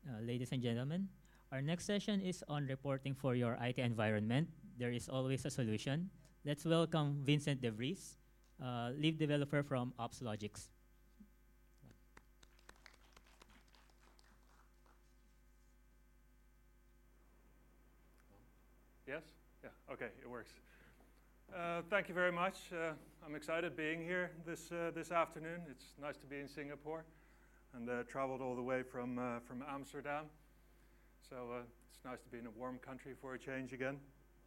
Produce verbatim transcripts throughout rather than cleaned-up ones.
Uh, ladies and gentlemen, our next session is on reporting for your I T environment. There is always a solution. Let's welcome Vincent DeVries, uh, lead developer from OpsLogix. Yes? Yeah, okay, it works. Uh, thank you very much. Uh, I'm excited being here this, uh, this afternoon. It's nice to be in Singapore and uh, traveled all the way from, uh, from Amsterdam. So uh, it's nice to be in a warm country for a change again.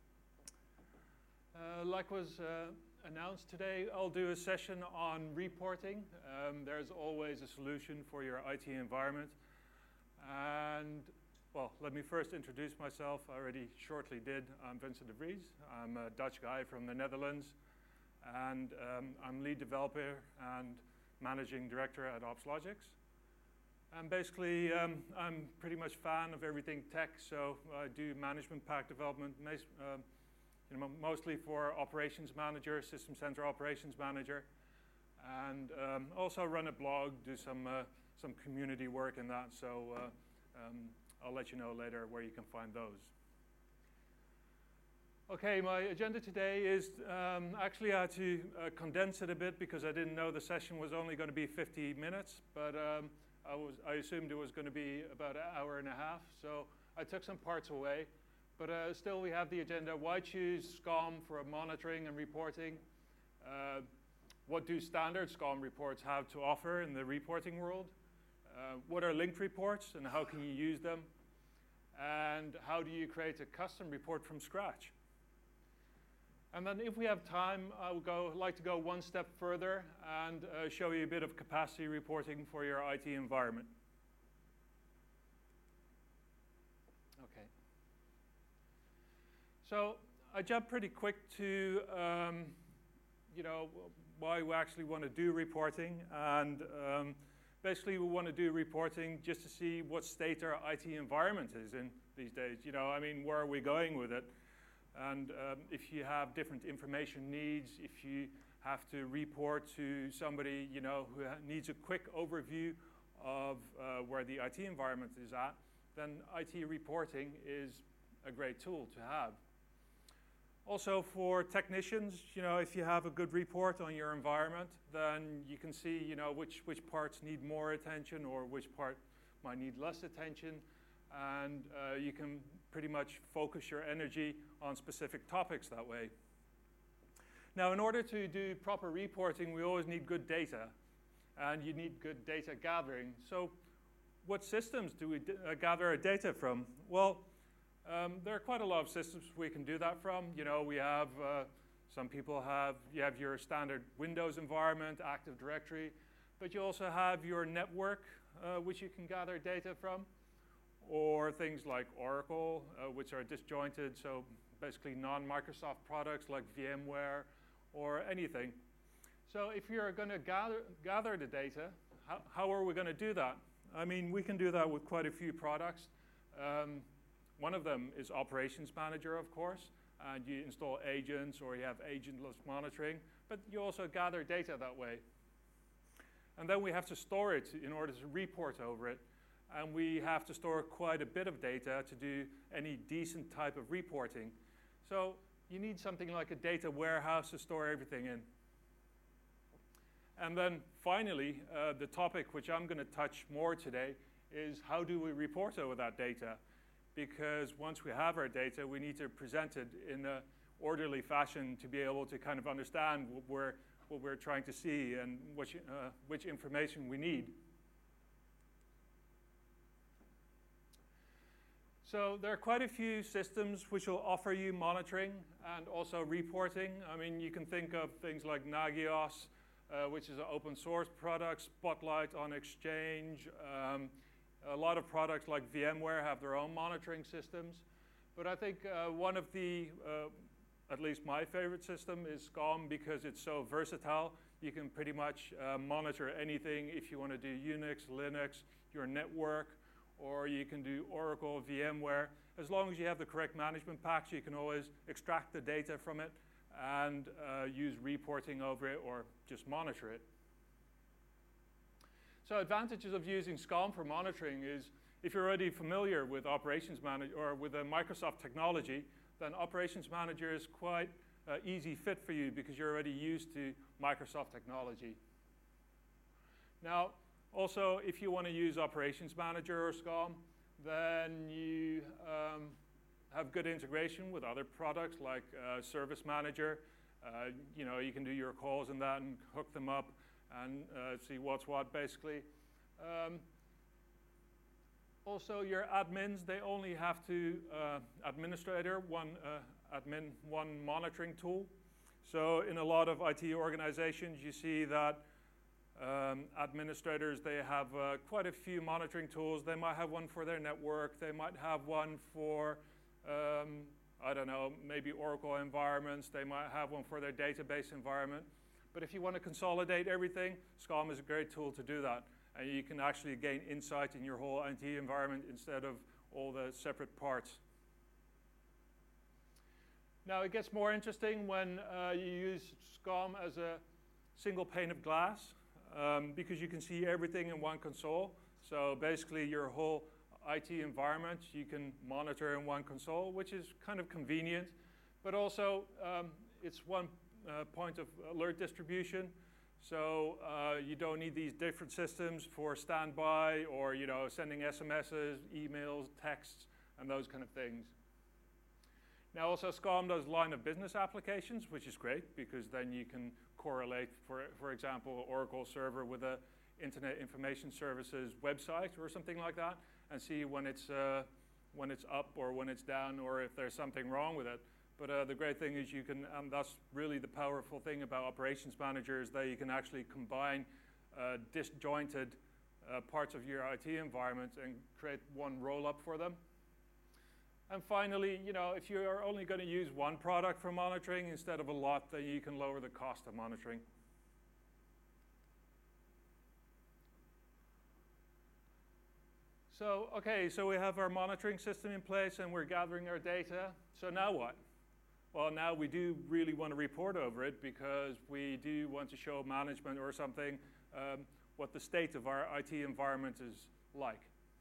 Uh, like was uh, announced today, I'll do a session on reporting. Um, there's always a solution for your I T environment. And well, let me first introduce myself. I already shortly did. I'm Vincent DeVries. I'm a Dutch guy from the Netherlands. And um, I'm lead developer and managing director at OpsLogix. And basically, um, I'm pretty much fan of everything tech, so I do management pack development, uh, you know, mostly for operations manager, system center operations manager. And um, also run a blog, do some, uh, some community work in that. So. Uh, um, I'll let you know later where you can find those. Okay, my agenda today is, um, actually I had to uh, condense it a bit because I didn't know the session was only going to be fifty minutes, but um, I, was, I assumed it was going to be about an hour and a half, so I took some parts away. But uh, still we have the agenda. Why choose SCOM for monitoring and reporting? Uh, what do standard SCOM reports have to offer in the reporting world? Uh, what are linked reports and how can you use them? And how do you create a custom report from scratch? And then if we have time, I would go, like to go one step further and uh, show you a bit of capacity reporting for your I T environment. Okay. So I jump pretty quick to um, you know, why we actually want to do reporting. And um, basically, we want to do reporting just to see what state our I T environment is in these days. You know, I mean, where are we going with it? And um, if you have different information needs, if you have to report to somebody, you know, who needs a quick overview of uh, where the I T environment is at, then I T reporting is a great tool to have. Also for technicians, you know, if you have a good report on your environment, then you can see, you know, which, which parts need more attention or which part might need less attention. And uh, you can pretty much focus your energy on specific topics that way. Now, in order to do proper reporting, we always need good data. And you need good data gathering. So what systems do we d uh, gather our data from? Well, Um, there are quite a lot of systems we can do that from. You know, we have, uh, some people have, you have your standard Windows environment, Active Directory, but you also have your network, uh, which you can gather data from, or things like Oracle, uh, which are disjointed, so basically non-Microsoft products like VMware or anything. So if you're going to gather, gather the data, how, how are we going to do that? I mean, we can do that with quite a few products. Um, One of them is Operations Manager, of course, and you install agents or you have agentless monitoring, but you also gather data that way. And then we have to store it in order to report over it, and we have to store quite a bit of data to do any decent type of reporting. So you need something like a data warehouse to store everything in. And then finally, uh, the topic which I'm going to touch more today is how do we report over that data? Because once we have our data, we need to present it in an orderly fashion to be able to kind of understand what we're, what we're trying to see and which, uh, which information we need. So there are quite a few systems which will offer you monitoring and also reporting. I mean, you can think of things like Nagios, uh, which is an open source product, Spotlight on Exchange. Um, A lot of products like VMware have their own monitoring systems. But I think uh, one of the, uh, at least my favorite system is SCOM because it's so versatile. You can pretty much uh, monitor anything if you want to do Unix, Linux, your network, or you can do Oracle, VMware. As long as you have the correct management packs, you can always extract the data from it and uh, use reporting over it or just monitor it. So advantages of using SCOM for monitoring is if you're already familiar with Operations Manager or with a Microsoft technology, then Operations Manager is quite uh, easy fit for you because you're already used to Microsoft technology. Now, also, if you want to use Operations Manager or SCOM, then you um, have good integration with other products like uh, Service Manager. Uh, you know, you can do your calls in that and hook them up and uh, see what's what, basically. Um, also, your admins, they only have to uh, administrator one uh, admin one monitoring tool. So in a lot of I T organizations, you see that um, administrators, they have uh, quite a few monitoring tools. They might have one for their network. They might have one for, um, I don't know, maybe Oracle environments. They might have one for their database environment. But if you want to consolidate everything, SCOM is a great tool to do that. And you can actually gain insight in your whole I T environment instead of all the separate parts. Now it gets more interesting when uh, you use SCOM as a single pane of glass um, because you can see everything in one console. So basically your whole I T environment you can monitor in one console, which is kind of convenient, but also um, it's one uh, point of alert distribution. So uh, you don't need these different systems for standby or you know sending S M Ses, emails, texts, and those kind of things. Now also SCOM does line of business applications, which is great because then you can correlate, for, for example, Oracle server with a Internet Information Services website or something like that and see when it's, uh, when it's up or when it's down or if there's something wrong with it. But uh, the great thing is you can, and that's really the powerful thing about Operations Manager is that you can actually combine uh, disjointed uh, parts of your I T environment and create one roll-up for them. And finally, you know, if you are only going to use one product for monitoring instead of a lot, then you can lower the cost of monitoring. So, okay, so we have our monitoring system in place and we're gathering our data. So now what? Well, now we do really want to report over it because we do want to show management or something um, what the state of our I T environment is like.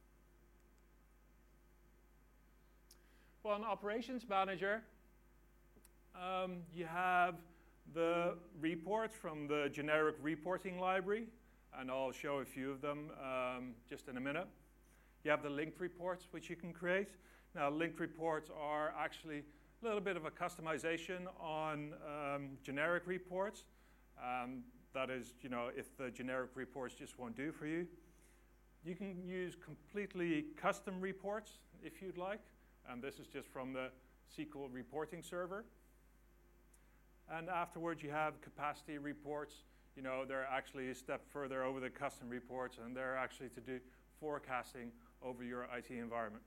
Well, in Operations Manager, um, you have the reports from the generic reporting library, and I'll show a few of them um, just in a minute. You have the linked reports, which you can create. Now, linked reports are actually a little bit of a customization on um, generic reports. Um, that is, you know, if the generic reports just won't do for you. You can use completely custom reports if you'd like. And this is just from the S Q L reporting server. And afterwards, you have capacity reports. You know, they're actually a step further over the custom reports, and they're actually to do forecasting over your I T environment.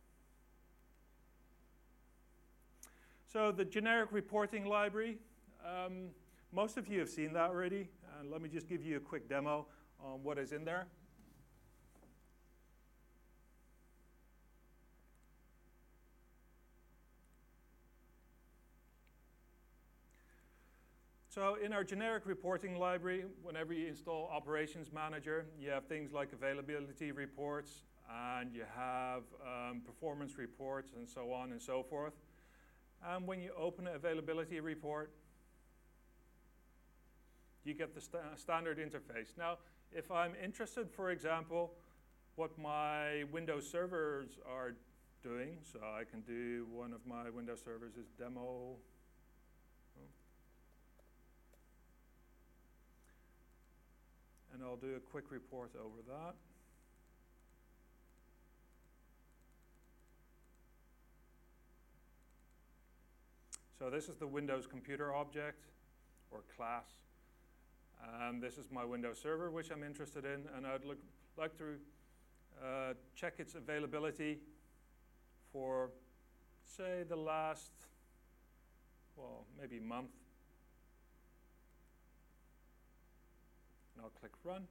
So the generic reporting library, um, most of you have seen that already. And let me just give you a quick demo on what is in there. So in our generic reporting library, whenever you install Operations Manager, you have things like availability reports, and you have um, performance reports, and so on and so forth. And when you open an availability report, you get the st standard interface. Now, if I'm interested, for example, what my Windows servers are doing, so I can do one of my Windows servers is demo. And I'll do a quick report over that. So this is the Windows computer object or class. And this is my Windows server, which I'm interested in. And I'd look, like to uh, check its availability for, say, the last, well, maybe month. And I'll click Run.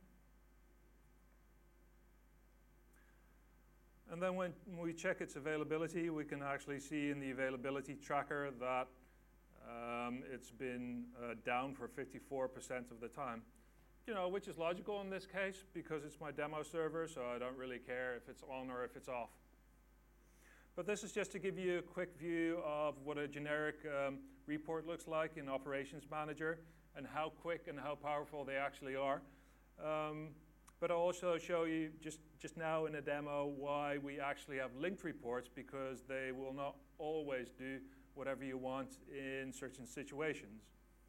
And then when we check its availability, we can actually see in the availability tracker that um, it's been uh, down for fifty-four percent of the time. you know, which is logical in this case because it's my demo server, so I don't really care if it's on or if it's off. But this is just to give you a quick view of what a generic um, report looks like in Operations Manager and how quick and how powerful they actually are. Um, but I'll also show you just, just now in a demo why we actually have linked reports, because they will not always do whatever you want in certain situations.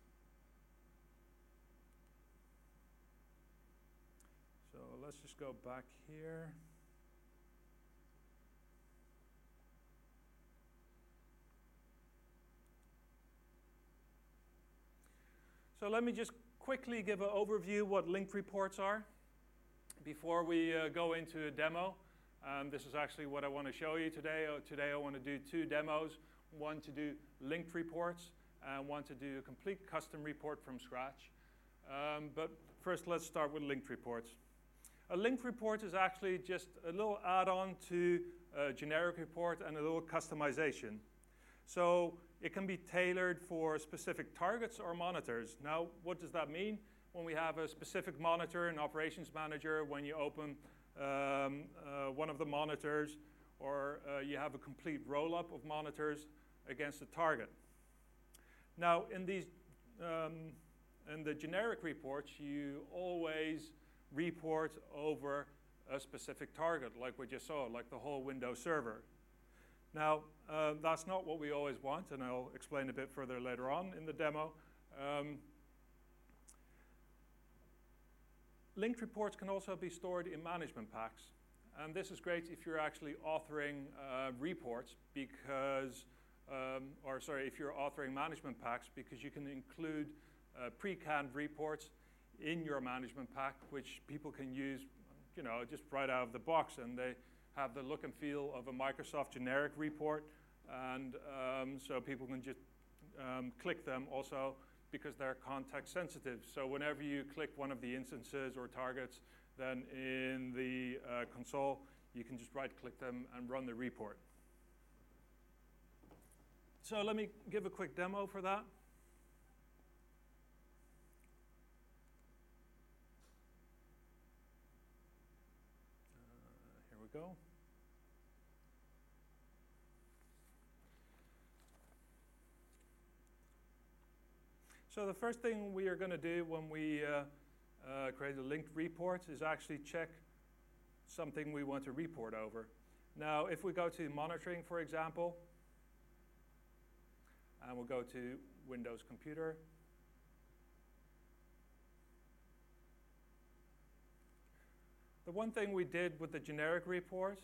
So let's just go back here. So let me just quickly give an overview what linked reports are before we uh, go into a demo. Um, this is actually what I want to show you today. Uh, today I want to do two demos, one to do linked reports and one to do a complete custom report from scratch. Um, but first let's start with linked reports. A linked report is actually just a little add-on to a generic report and a little customization. So it can be tailored for specific targets or monitors. Now, what does that mean? When we have a specific monitor in Operations Manager, when you open um, uh, one of the monitors, or uh, you have a complete roll-up of monitors against a target. Now, in these, um, in the generic reports, you always report over a specific target, like we just saw, like the whole Windows server. Now, uh, that's not what we always want, and I'll explain a bit further later on in the demo. Um, linked reports can also be stored in management packs. And this is great if you're actually authoring uh, reports because, um, or sorry, if you're authoring management packs, because you can include uh, pre-canned reports in your management pack, which people can use, you know, just right out of the box, and they have the look and feel of a Microsoft generic report, and um, so people can just um, click them also because they're context sensitive. So whenever you click one of the instances or targets, then in the uh, console, you can just right click them and run the report. So let me give a quick demo for that. Here we go. So the first thing we are going to do when we uh, uh, create a linked report is actually check something we want to report over. Now, if we go to monitoring, for example, and we'll go to Windows Computer, the one thing we did with the generic report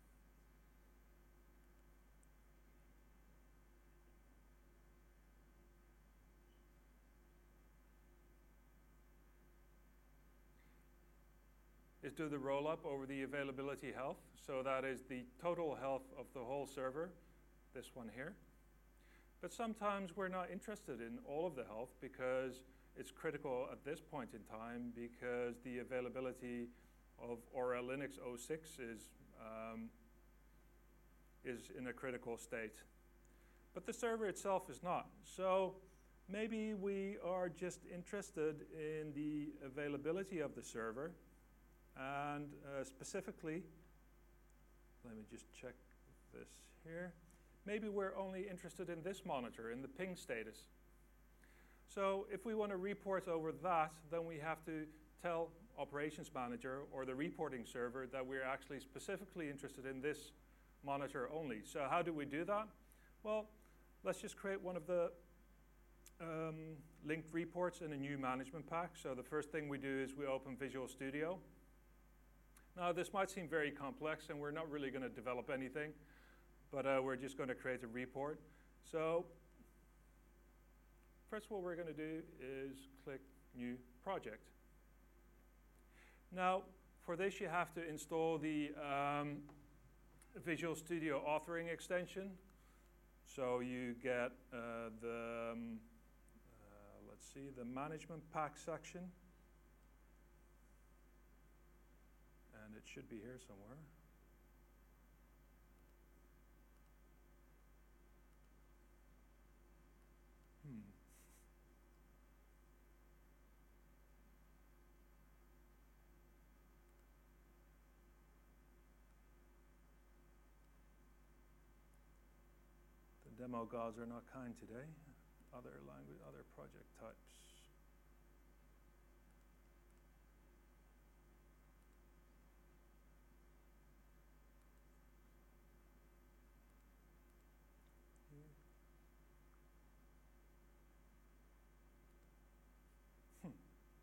is do the roll-up over the availability health. So that is the total health of the whole server, this one here. But sometimes we're not interested in all of the health because it's critical at this point in time because the availability of Aura Linux oh six is, um, is in a critical state. But the server itself is not. So maybe we are just interested in the availability of the server, and uh, specifically, let me just check this here. Maybe we're only interested in this monitor, in the ping status. So if we want to report over that, then we have to tell Operations Manager or the reporting server that we're actually specifically interested in this monitor only. So how do we do that? Well, let's just create one of the um, linked reports in a new management pack. So the first thing we do is we open Visual Studio. Now, this might seem very complex, and we're not really going to develop anything, but uh, we're just going to create a report. So first what we're going to do is click New Project. Now, for this, you have to install the um, Visual Studio authoring extension. So you get uh, the, um, uh, let's see, the management pack section. And it should be here somewhere. Hmm. demo gods are not kind today. Other language, other project types. Hmm.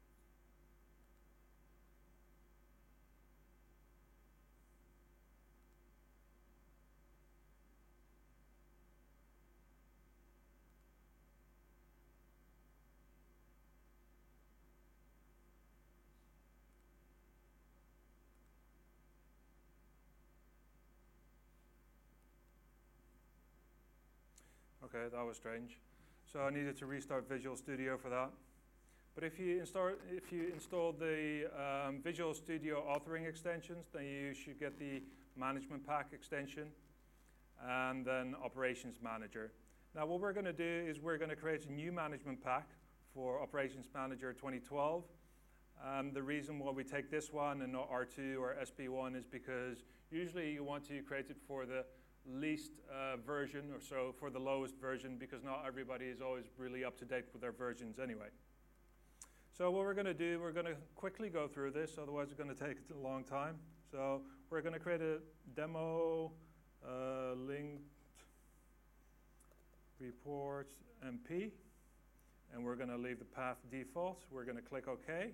Okay, that was strange. So I needed to restart Visual Studio for that. But if you install, if you install the um, Visual Studio authoring extensions, then you should get the Management Pack extension and then Operations Manager. Now what we're going to do is we're going to create a new Management Pack for Operations Manager twenty twelve. Um, the reason why we take this one and not R two or S P one is because usually you want to create it for the least uh, version, or so for the lowest version, because not everybody is always really up to date with their versions anyway. So what we're going to do, we're going to quickly go through this, otherwise it's going to take a long time. So we're going to create a demo uh, linked report M P, and we're going to leave the path default. We're going to click OK.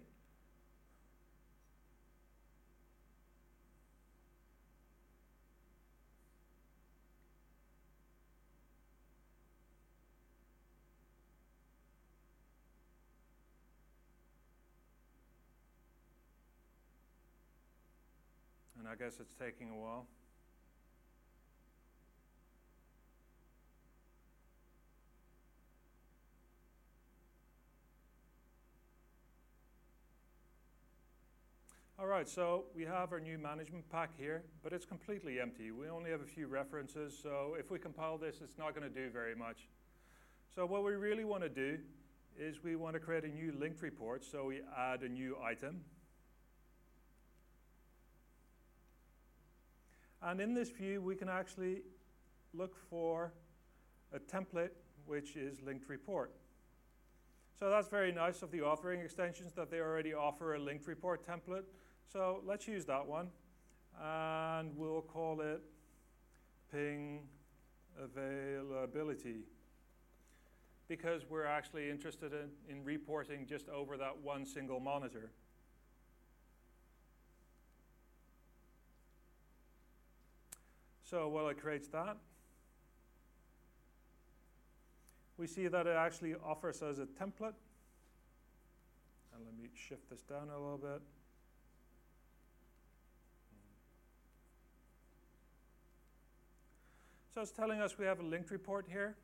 And I guess it's taking a while. All right, so we have our new management pack here, but it's completely empty. We only have a few references, so if we compile this, it's not going to do very much. So what we really want to do is we want to create a new linked report, so we add a new item. And in this view, we can actually look for a template, which is linked report. So that's very nice of the authoring extensions that they already offer a linked report template. So let's use that one. And we'll call it ping availability, because we're actually interested in, in reporting just over that one single monitor. So while it creates that, we see that it actually offers us a template. And let me shift this down a little bit. So it's telling us we have a linked report here.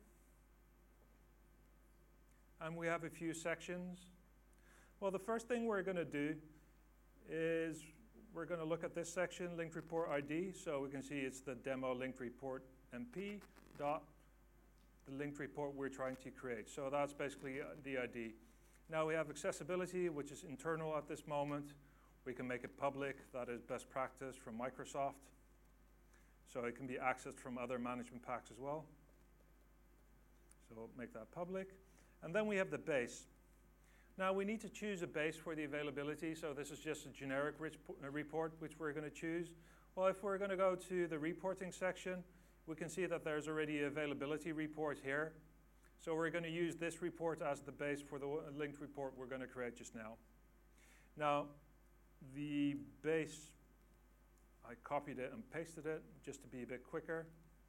And we have a few sections. Well, the first thing we're going to do is we're going to look at this section, linked report I D. So we can see it's the demo linked report M P dot the linked report we're trying to create. So that's basically the I D. Now we have accessibility, which is internal at this moment. We can make it public. That is best practice from Microsoft. So it can be accessed from other management packs as well. So we'll make that public. And then we have the base. Now we need to choose a base for the availability. So this is just a generic report which we're going to choose. Well, if we're going to go to the reporting section, we can see that there's already an availability report here. So we're going to use this report as the base for the linked report we're going to create just now. Now, the base, I copied it and pasted it just to be a bit quicker.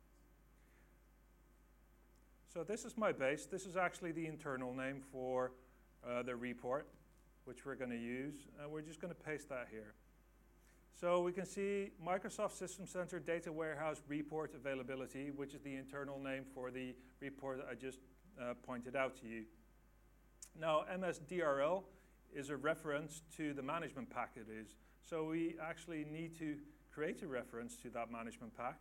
So this is my base. This is actually the internal name for uh, the report, which we're going to use. And we're just going to paste that here. So we can see Microsoft System Center Data Warehouse Report Availability, which is the internal name for the report I just uh, pointed out to you. Now, M S D R L is a reference to the management pack it is. So we actually need to create a reference to that management pack.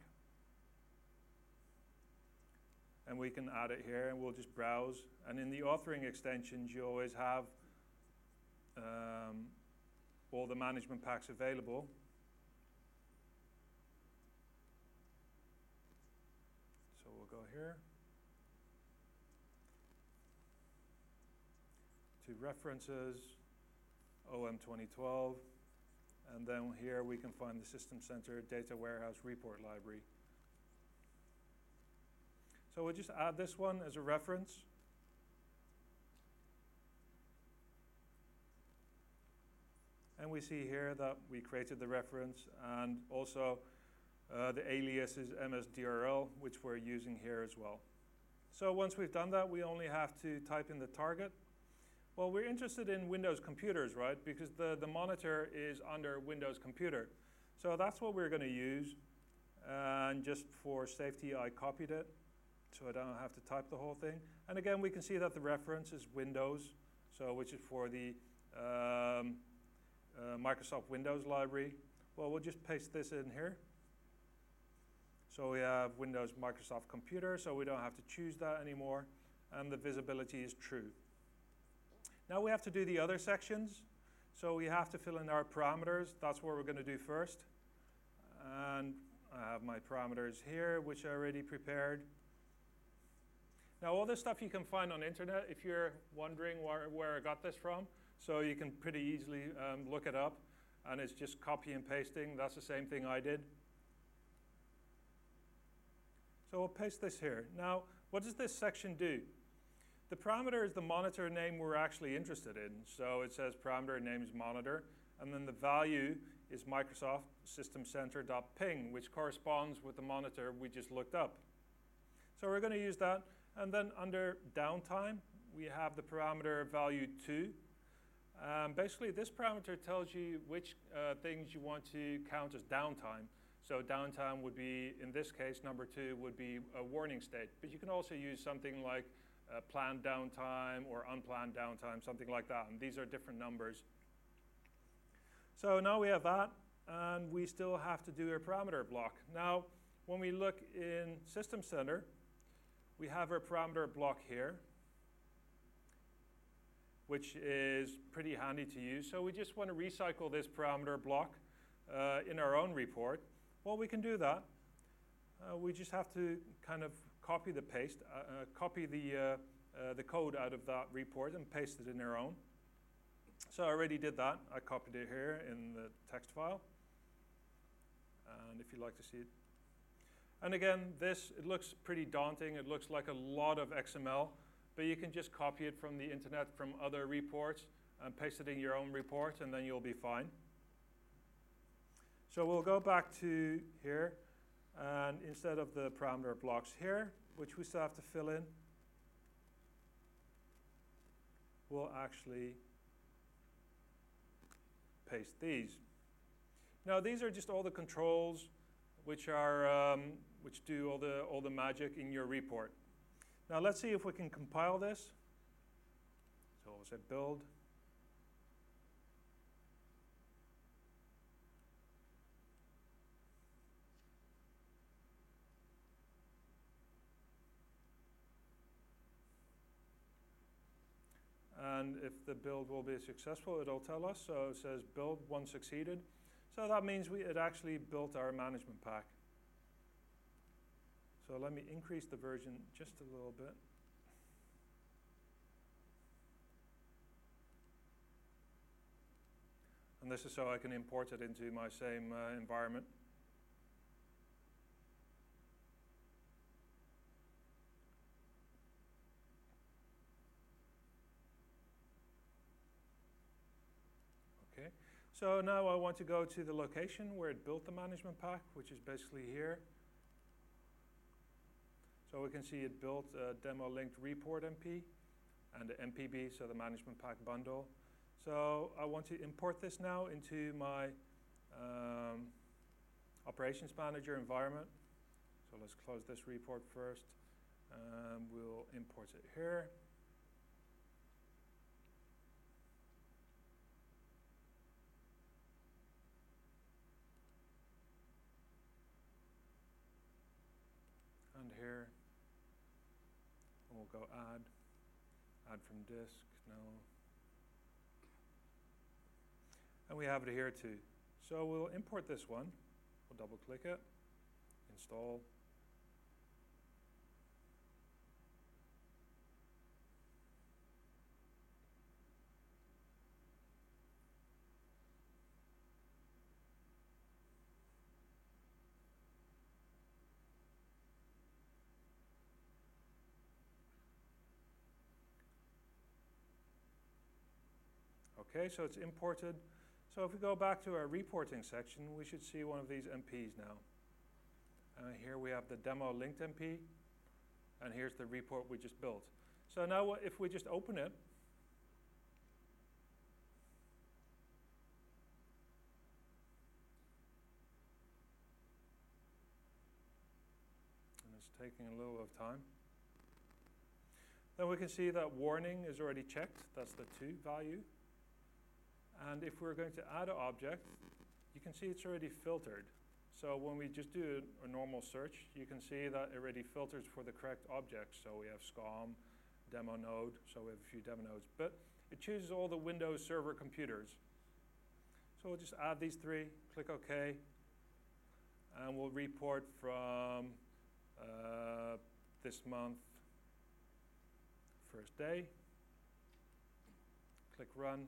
And we can add it here, and we'll just browse. And in the authoring extensions, you always have um, all the management packs available. So we'll go here. to references, O M twenty twelve, and then here we can find the System Center Data Warehouse Report Library. So we'll just add this one as a reference. And we see here that we created the reference, and also uh, the alias is M S D R L, which we're using here as well. So once we've done that, we only have to type in the target. Well, we're interested in Windows computers, right? Because the, the monitor is under Windows Computer. So that's what we're going to use. And just for safety, I copied it, so I don't have to type the whole thing. And again, we can see that the reference is Windows, so which is for the um, uh, Microsoft Windows library. Well, we'll just paste this in here. So we have Windows Microsoft Computer, so we don't have to choose that anymore. And the visibility is true. Now we have to do the other sections. So we have to fill in our parameters. That's what we're going to do first. And I have my parameters here, which I already prepared. Now all this stuff you can find on the internet if you're wondering where, where I got this from. So you can pretty easily um, look it up. And it's just copy and pasting. That's the same thing I did. So we'll paste this here. Now, what does this section do? The parameter is the monitor name we're actually interested in. So it says parameter name is monitor, and then the value is Microsoft System Center.ping, which corresponds with the monitor we just looked up. So we're going to use that, and then under downtime, we have the parameter value two. Um, basically, this parameter tells you which uh, things you want to count as downtime. So downtime would be, in this case, number two would be a warning state. But you can also use something like uh, planned downtime or unplanned downtime, something like that. And these are different numbers. So now we have that, and we still have to do a parameter block. Now, when we look in System Center, we have our parameter block here, which is pretty handy to use. So we just want to recycle this parameter block uh, in our own report. Well, we can do that. Uh, we just have to kind of copy the paste, uh, uh, copy the, uh, uh, the code out of that report and paste it in our own. So I already did that. I copied it here in the text file. And if you'd like to see it. And again, this, it looks pretty daunting. It looks like a lot of X M L, but you can just copy it from the internet, from other reports, and paste it in your own report, and then you'll be fine. So we'll go back to here, and instead of the parameter blocks here, which we still have to fill in, we'll actually paste these. Now these are just all the controls which are um, which do all the all the magic in your report. Now let's see if we can compile this. So we'll say build. And if the build will be successful, it'll tell us. So it says build one succeeded. So that means we, it actually built our management pack. So let me increase the version just a little bit. And this is so I can import it into my same uh, environment. Okay, so now I want to go to the location where it built the management pack, which is basically here. So we can see it built a demo linked report M P and the M P B, so the management pack bundle. So I want to import this now into my um, operations manager environment. So let's close this report first. Um, we'll import it here. And here, and we'll go add, add from disk, no. And we have it here too. So we'll import this one. We'll double click it, install. Okay, so it's imported. So if we go back to our reporting section, we should see one of these M Ps now. Uh, here we have the demo linked M P, and here's the report we just built. So now if we just open it, and it's taking a little bit of time, then we can see that warning is already checked. That's the two value. And if we're going to add an object, you can see it's already filtered. So when we just do a, a normal search, you can see that it already filters for the correct objects. So we have SCOM, demo node, so we have a few demo nodes. But it chooses all the Windows Server computers. So we'll just add these three, click OK, and we'll report from uh, this month, first day. Click Run.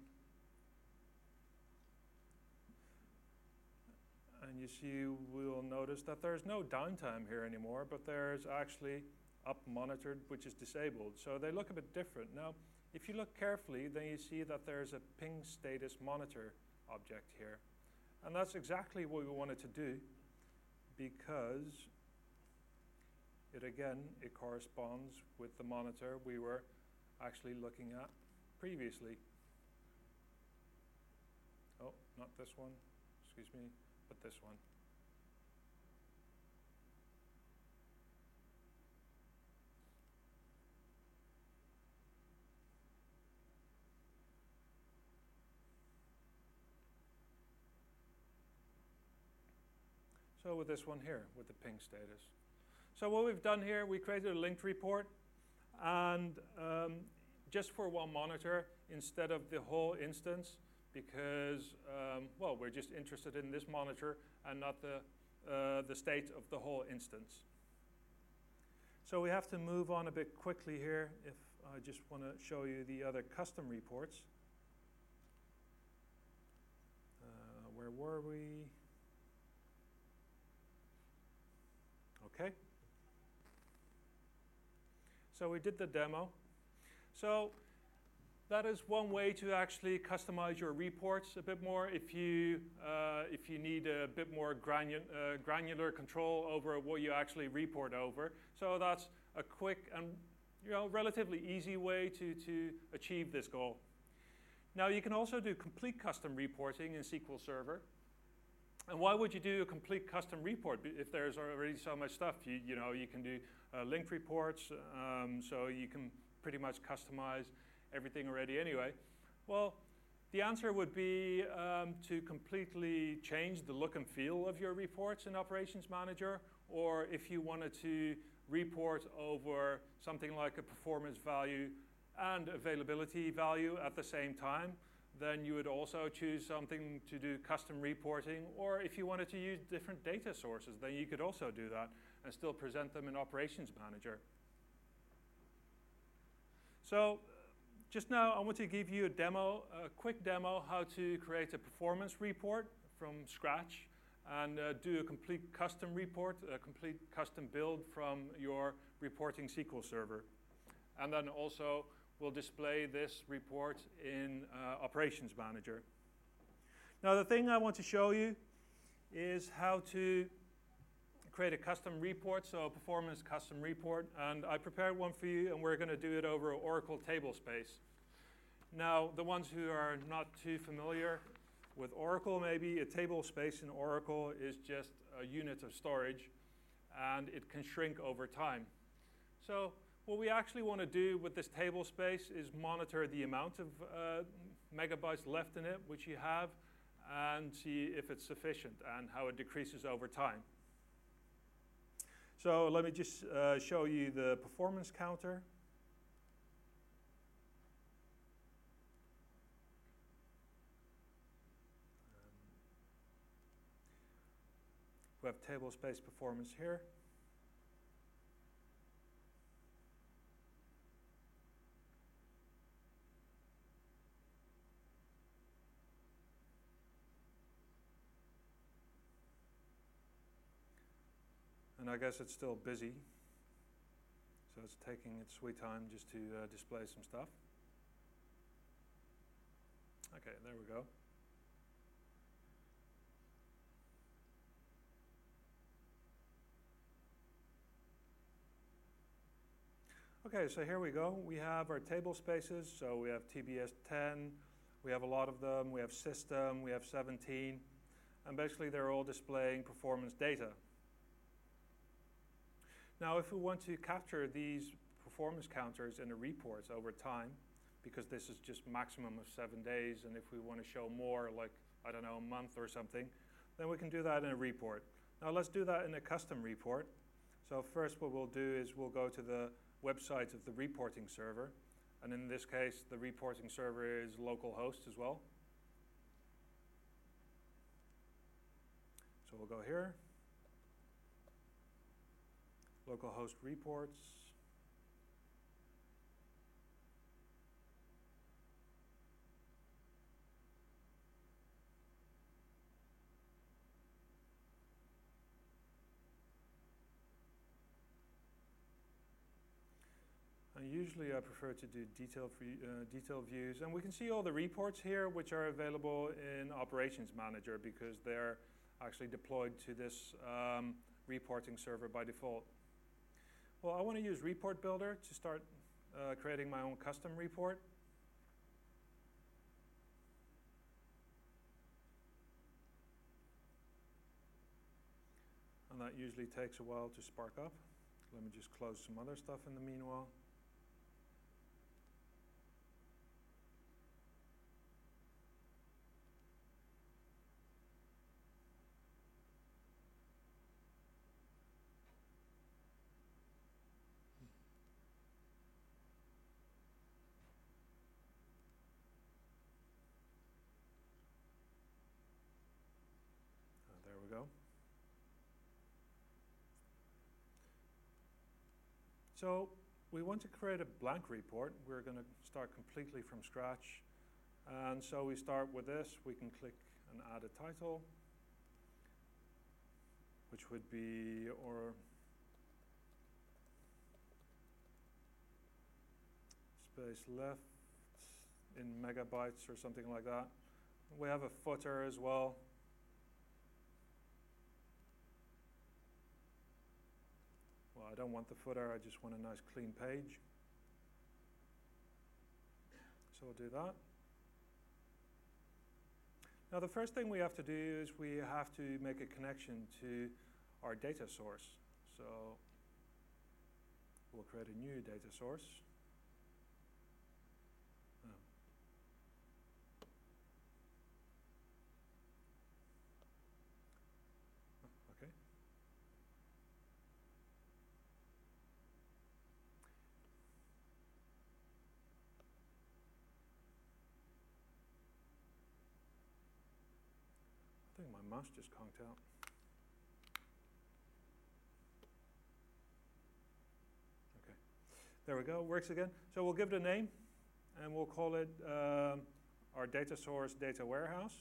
And you see, we'll notice that there's no downtime here anymore, but there's actually up monitored, which is disabled. So they look a bit different. Now, if you look carefully, then you see that there's a ping status monitor object here. And that's exactly what we wanted to do, because it, again, it corresponds with the monitor we were actually looking at previously. Oh, not this one, excuse me. But this one. So with this one here, with the ping status. So what we've done here, we created a linked report, and um, just for one monitor instead of the whole instance, because, um, well, we're just interested in this monitor and not the, uh, the state of the whole instance. So we have to move on a bit quickly here if I just want to show you the other custom reports. Uh, where were we? Okay. So we did the demo. So that is one way to actually customize your reports a bit more if you, uh, if you need a bit more granu uh, granular control over what you actually report over. So that's a quick and you know, relatively easy way to, to achieve this goal. Now you can also do complete custom reporting in S Q L Server. And why would you do a complete custom report if there's already so much stuff? You, you know, you can do uh, linked reports, um, so you can pretty much customize everything already anyway. Well, the answer would be um, to completely change the look and feel of your reports in Operations Manager, or if you wanted to report over something like a performance value and availability value at the same time, then you would also choose something to do custom reporting, or if you wanted to use different data sources, then you could also do that and still present them in Operations Manager. So just now I want to give you a demo, a quick demo how to create a performance report from scratch and uh, do a complete custom report, a complete custom build from your reporting S Q L Server. And then also we'll display this report in uh, Operations Manager. Now the thing I want to show you is how to create a custom report, so a performance custom report, and I prepared one for you, and we're going to do it over Oracle Tablespace. Now the ones who are not too familiar with Oracle, maybe a tablespace in Oracle is just a unit of storage, and it can shrink over time. So what we actually want to do with this table space is monitor the amount of uh, megabytes left in it, which you have, and see if it's sufficient and how it decreases over time. So let me just uh, show you the performance counter. We have table space performance here. And I guess it's still busy, so it's taking its sweet time just to uh, display some stuff. Okay, there we go. Okay, so here we go. We have our table spaces. So we have T B S ten. We have a lot of them. We have system. We have seventeen. And basically, they're all displaying performance data. Now, if we want to capture these performance counters in a report over time, because this is just maximum of seven days, and if we want to show more, like, I don't know, a month or something, then we can do that in a report. Now, let's do that in a custom report. So first what we'll do is we'll go to the website of the reporting server. And in this case, the reporting server is localhost as well. So we'll go here. Localhost reports. And usually I prefer to do detailed, uh, detailed views. And we can see all the reports here, which are available in Operations Manager because they're actually deployed to this um, reporting server by default. Well, I want to use Report Builder to start uh, creating my own custom report. And that usually takes a while to spark up. Let me just close some other stuff in the meanwhile. There we go. So we want to create a blank report. We're going to start completely from scratch. And so we start with this. We can click and add a title, which would be or space left in megabytes or something like that. We have a footer as well. Well, I don't want the footer, I just want a nice clean page. So we'll do that. Now the first thing we have to do is we have to make a connection to our data source. So we'll create a new data source. Oh. Okay. I think my mouse just conked out. Okay, there we go, works again. So we'll give it a name, and we'll call it um, our data source data warehouse.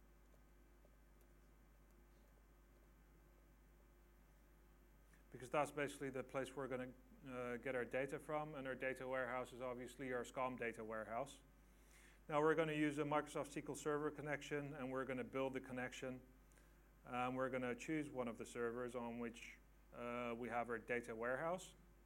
Because that's basically the place we're going to uh, get our data from, and our data warehouse is obviously our SCOM data warehouse. Now we're going to use a Microsoft S Q L Server connection, and we're going to build the connection. Um, we're going to choose one of the servers on which uh, we have our data warehouse.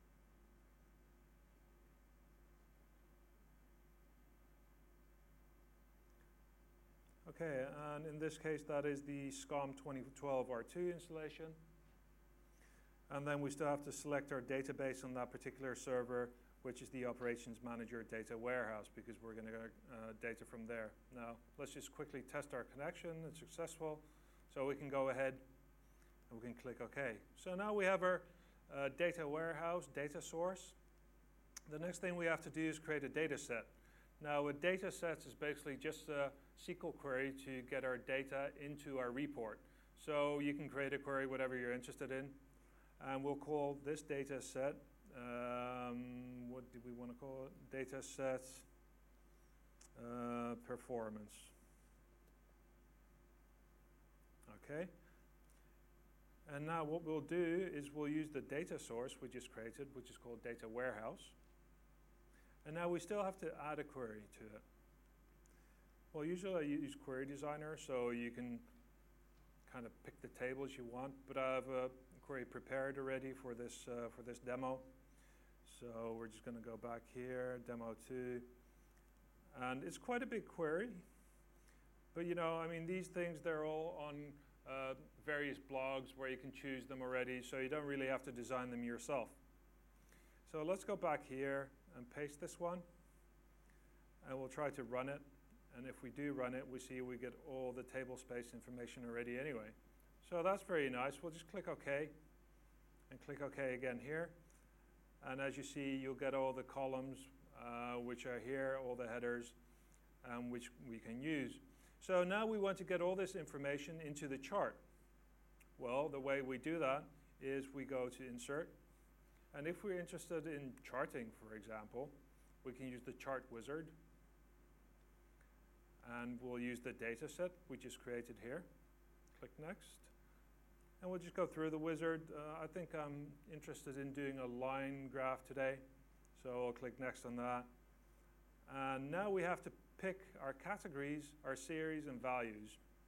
Okay, and in this case that is the SCOM twenty twelve R two installation. And then we still have to select our database on that particular server, which is the Operations Manager data warehouse, because we're going to get uh, data from there. Now, let's just quickly test our connection. It's successful. So we can go ahead and we can click OK. So now we have our uh, data warehouse, data source. The next thing we have to do is create a data set. Now, a data set is basically just a S Q L query to get our data into our report. So you can create a query, whatever you're interested in. And we'll call this data set, um, what do we want to call it? Data set uh, performance. Okay. And now what we'll do is we'll use the data source we just created, which is called data warehouse. And now we still have to add a query to it. Well, usually I use Query Designer, so you can kind of pick the tables you want, but I have a query prepared already for this, uh, for this demo. So we're just going to go back here, demo two, and it's quite a big query. But you know, I mean, these things, they're all on uh, various blogs where you can choose them already, so you don't really have to design them yourself. So let's go back here and paste this one, and we'll try to run it. And if we do run it, we see we get all the table space information already anyway. So that's very nice. We'll just click OK, and click OK again here. And as you see, you'll get all the columns uh, which are here, all the headers, um, which we can use. So now we want to get all this information into the chart. Well, the way we do that is we go to Insert. And if we're interested in charting, for example, we can use the Chart Wizard. And we'll use the data set we just created here. Click Next. And we'll just go through the wizard. Uh, I think I'm interested in doing a line graph today, so I'll click Next on that. And now we have to pick our categories, our series, and values.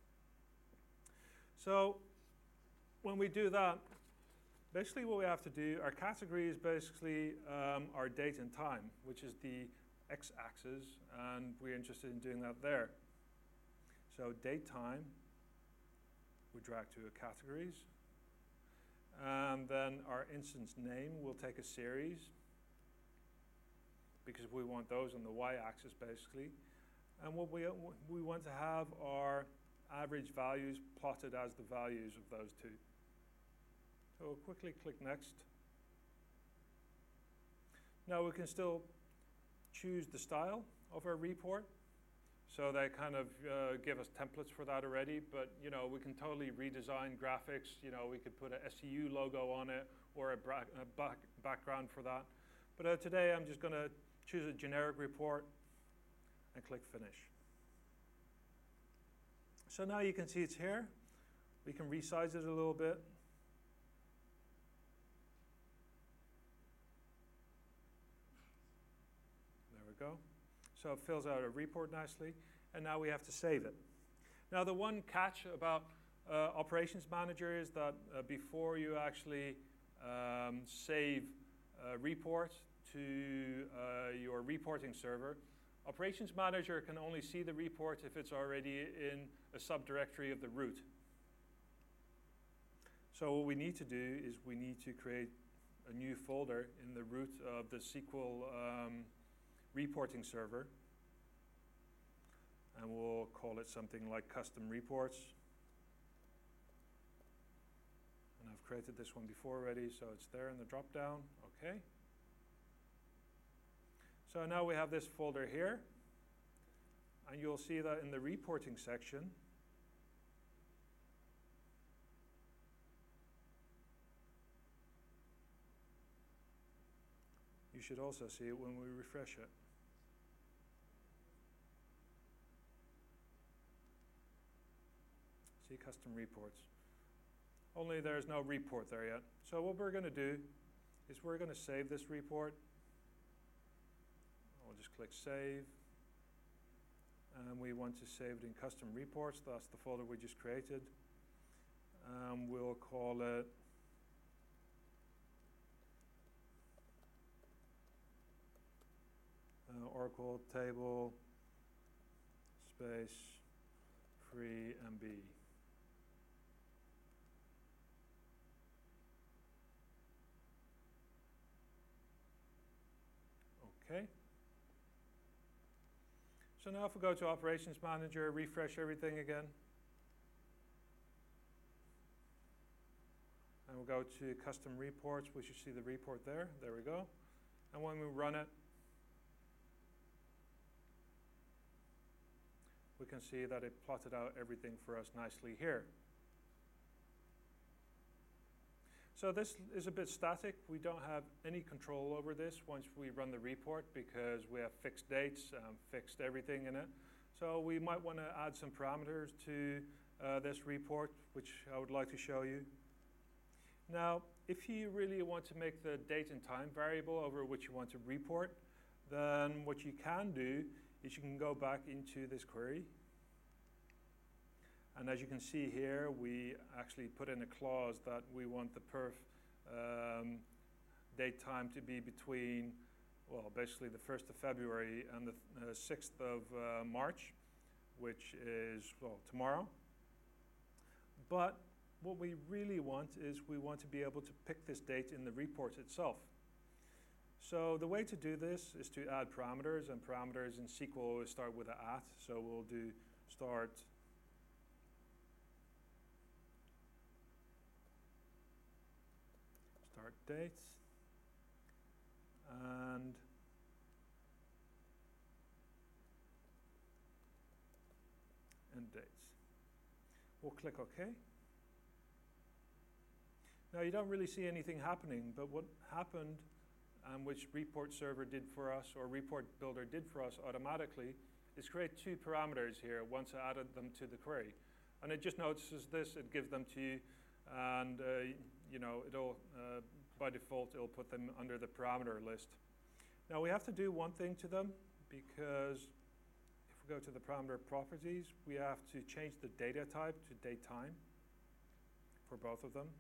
So when we do that, basically what we have to do, our category is basically um, our date and time, which is the x-axis, and we're interested in doing that there. So date time, we drag to a categories, and then our instance name will take a series, because we want those on the y-axis basically. And what we, we want to have are average values plotted as the values of those two. So we'll quickly click Next. Now we can still choose the style of our report. So they kind of uh, give us templates for that already, but you know, we can totally redesign graphics. You know, we could put a S C U logo on it or a, bra a back background for that. But uh, today I'm just going to choose a generic report and click Finish. So now you can see it's here. We can resize it a little bit. There we go. So it fills out a report nicely, and now we have to save it. Now the one catch about uh, Operations Manager is that uh, before you actually um, save a report to uh, your reporting server, Operations Manager can only see the report if it's already in a subdirectory of the root. So what we need to do is we need to create a new folder in the root of the S Q L um, reporting server, and we'll call it something like Custom Reports. And I've created this one before already, so it's there in the drop-down. Okay. So now we have this folder here, and you'll see that in the reporting section, you should also see it when we refresh it. See Custom Reports. Only there's no report there yet. So what we're going to do is we're going to save this report. I'll just click Save. And we want to save it in Custom Reports. That's the folder we just created. Um, we'll call it uh, Oracle Table space free M B. Okay. So now if we go to Operations Manager, refresh everything again. And we'll go to Custom Reports. We should see the report there. There we go. And when we run it, we can see that it plotted out everything for us nicely here. So this is a bit static. We don't have any control over this once we run the report because we have fixed dates, um, fixed everything in it. So we might want to add some parameters to uh, this report, which I would like to show you. Now, if you really want to make the date and time variable over which you want to report, then what you can do is you can go back into this query. And as you can see here, we actually put in a clause that we want the perf um, date time to be between, well, basically the first of February and the uh, sixth of uh, March, which is, well, tomorrow. But what we really want is we want to be able to pick this date in the report itself. So the way to do this is to add parameters, and parameters in S Q L always start with an at. So we'll do start start date and end dates. We'll click OK. Now you don't really see anything happening, but what happened, and which report server did for us, or report builder did for us automatically, is create two parameters here once I added them to the query. And it just notices this, it gives them to you, and uh, you know, it'll, uh, by default, it'll put them under the parameter list. Now we have to do one thing to them, because if we go to the parameter properties, we have to change the data type to date time for both of them.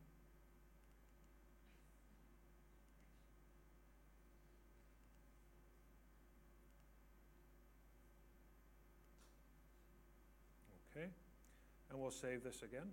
Okay, and we'll save this again.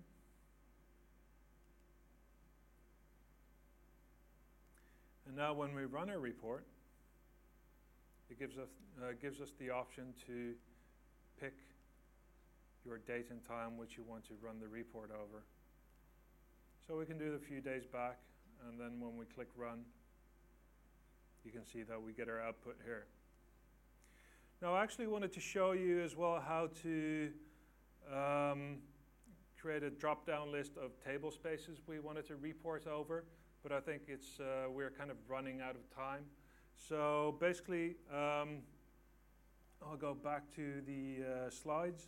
And now when we run our report, it gives us, uh, gives us the option to pick your date and time which you want to run the report over. So we can do it a few days back, and then when we click run, you can see that we get our output here. Now I actually wanted to show you as well how to um, create a drop-down list of table spaces we wanted to report over, but I think it's uh, we're kind of running out of time. So basically, um, I'll go back to the uh, slides.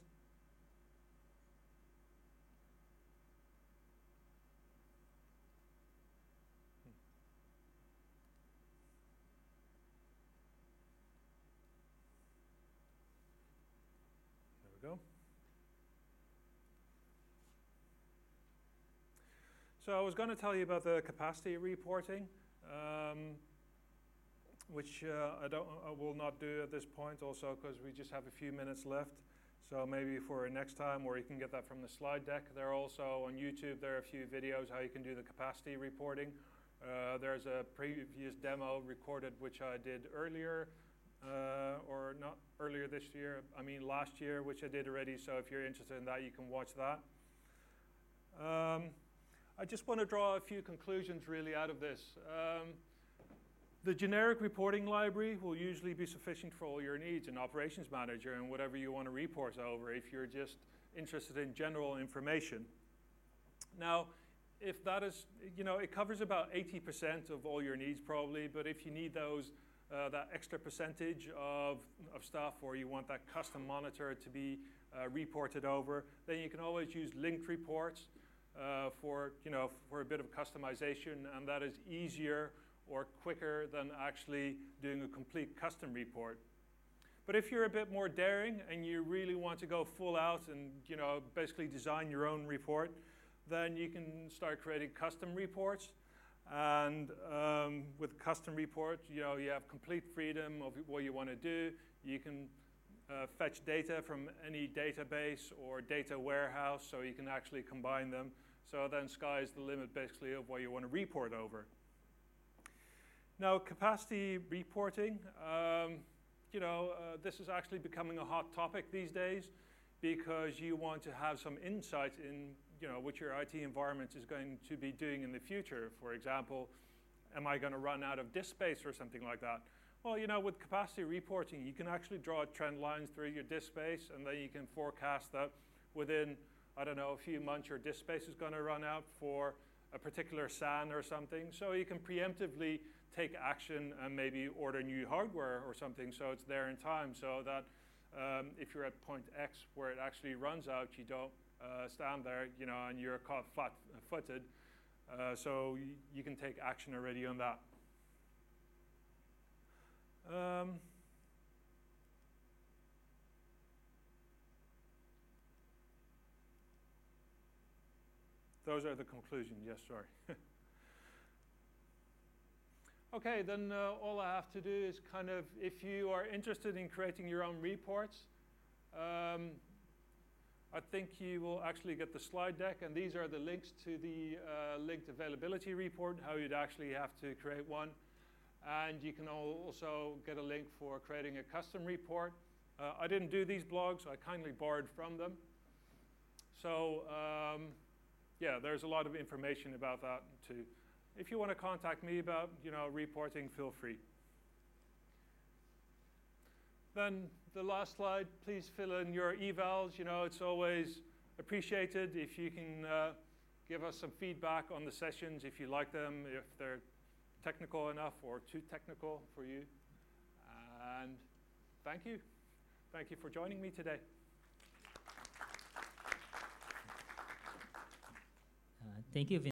There we go. So I was going to tell you about the capacity reporting, um, which uh, I, don't, I will not do at this point also because we just have a few minutes left. So maybe for next time, or you can get that from the slide deck. There are also on YouTube, there are a few videos how you can do the capacity reporting. Uh, there's a previous demo recorded which I did earlier, uh, or not earlier this year, I mean last year, which I did already. So if you're interested in that, you can watch that. Um, I just want to draw a few conclusions really out of this. Um, the generic reporting library will usually be sufficient for all your needs in Operations Manager and whatever you want to report over if you're just interested in general information. Now, if that is, you know, it covers about eighty percent of all your needs probably, but if you need those, uh, that extra percentage of, of stuff, or you want that custom monitor to be uh, reported over, then you can always use linked reports. Uh, for, you know, for a bit of customization, and that is easier or quicker than actually doing a complete custom report. But if you're a bit more daring and you really want to go full out and, you know, basically design your own report, then you can start creating custom reports. And um, with custom report, you know, you have complete freedom of what you want to do. You can uh, fetch data from any database or data warehouse, so you can actually combine them. So then sky's the limit basically of what you want to report over. Now capacity reporting, um, you know, uh, this is actually becoming a hot topic these days because you want to have some insight in, you know, what your I T environment is going to be doing in the future. For example, am I going to run out of disk space or something like that? Well, you know, with capacity reporting, you can actually draw trend lines through your disk space, and then you can forecast that within, I don't know, a few months your disk space is going to run out for a particular S A N or something. So you can preemptively take action and maybe order new hardware or something so it's there in time, so that um, if you're at point X where it actually runs out, you don't uh, stand there, you know, and you're caught flat-footed. Uh, so y you can take action already on that. Um, those are the conclusions. Yes, sorry. Okay, then uh, all I have to do is kind of, if you are interested in creating your own reports, um, I think you will actually get the slide deck, and these are the links to the uh, linked availability report, how you'd actually have to create one. And you can also get a link for creating a custom report. Uh, I didn't do these blogs, I kindly borrowed from them. So um, yeah, there's a lot of information about that too. If you want to contact me about, you know, reporting, feel free. Then the last slide, please fill in your evals. You know, it's always appreciated if you can uh, give us some feedback on the sessions, if you like them, if they're technical enough or too technical for you. And thank you. Thank you for joining me today. Uh, thank you, Vin